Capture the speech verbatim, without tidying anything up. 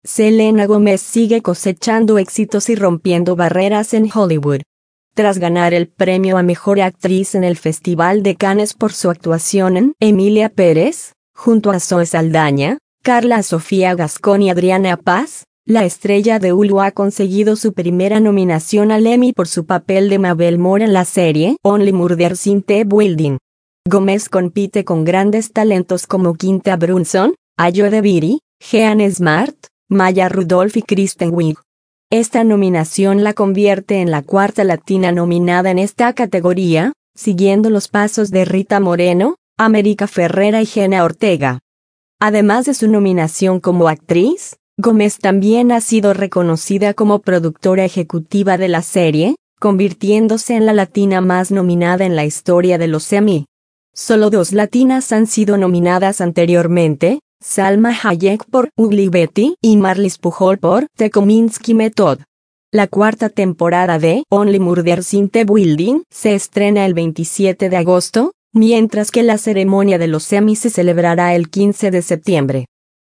Selena Gomez sigue cosechando éxitos y rompiendo barreras en Hollywood. Tras ganar el premio a Mejor Actriz en el Festival de Cannes por su actuación en Emilia Pérez, junto a Zoe Saldaña, Carla Sofía Gascón y Adriana Paz, la estrella de Hulu ha conseguido su primera nominación al Emmy por su papel de Mabel Moore en la serie Only Murders in the Building. Gomez compite con grandes talentos como Quinta Brunson, Ayo Edebiri, Jean Smart, Maya Rudolph y Kristen Wiig. Esta nominación la convierte en la cuarta latina nominada en esta categoría, siguiendo los pasos de Rita Moreno, América Ferrera y Jenna Ortega. Además de su nominación como actriz, Gomez también ha sido reconocida como productora ejecutiva de la serie, convirtiéndose en la latina más nominada en la historia de los Emmy. Solo dos latinas han sido nominadas anteriormente, Salma Hayek por Ugly Betty y Marlis Pujol por The Kominsky Method. La cuarta temporada de Only Murders in the Building se estrena el veintisiete de agosto, mientras que la ceremonia de los Emmy se celebrará el quince de septiembre.